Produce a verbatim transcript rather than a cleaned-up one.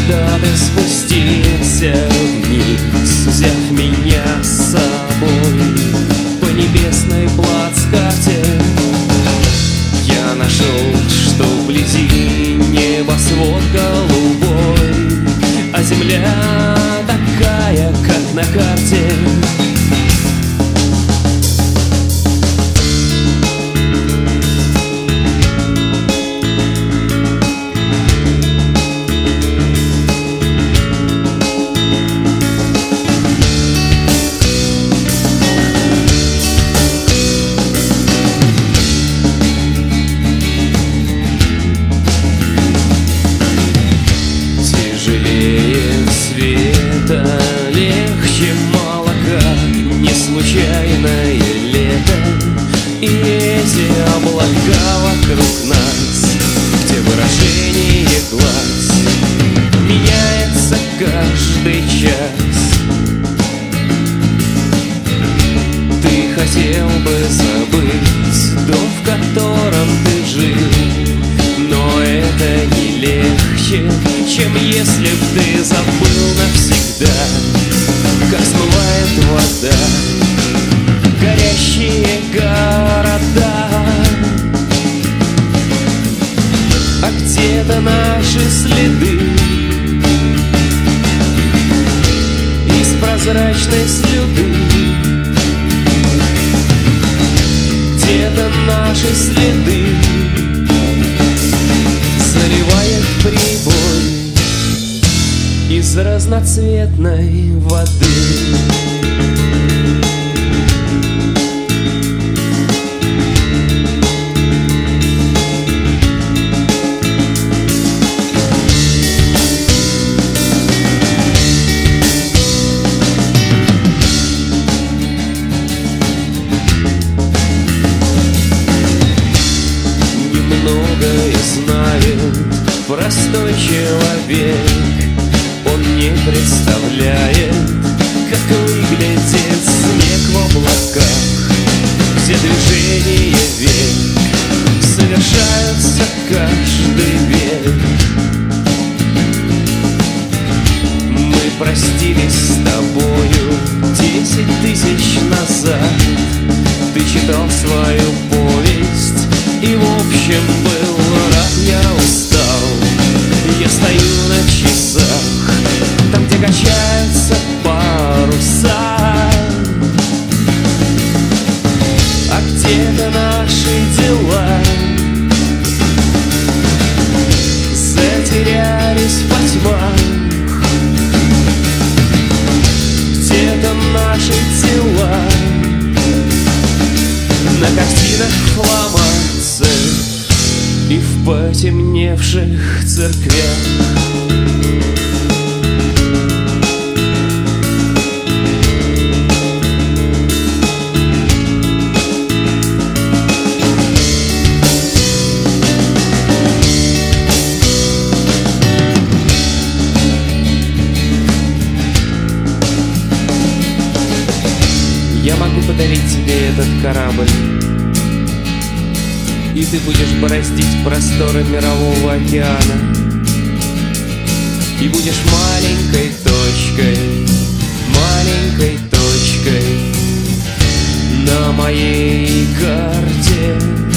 когда ты спустился вниз, взяв меня с собой по небесной плацкарте, я нашел, что вблизи небосвод голубой, а земля такая, как на карте. Легче молока, не случайное лето, и эти облака вокруг нас, где выражение глаз меняется каждый час. Ты хотел бы забыть дом, в котором ты жил, но это не легче, чем если б ты забыл навсегда, как смывает вода горящие города. А где-то наши следы из прозрачной слюды, где-то наши следы заливает прибой из разноцветной воды. Немногое знает простой человек, он не представляет, как выглядит снег в облаках, все движения век совершаются каждый век. Мы простились с тобою десять тысяч назад, ты читал свою повесть и в общем был рад. Я устал, я стою на часах, там, где качаются паруса, а где-то наши дела затерялись во тьмах, где-то наши тела на картинах фламандцев и в потемневших церквях. Я могу подарить тебе этот корабль, и ты будешь бороздить просторы мирового океана, и будешь маленькой точкой, маленькой точкой на моей карте.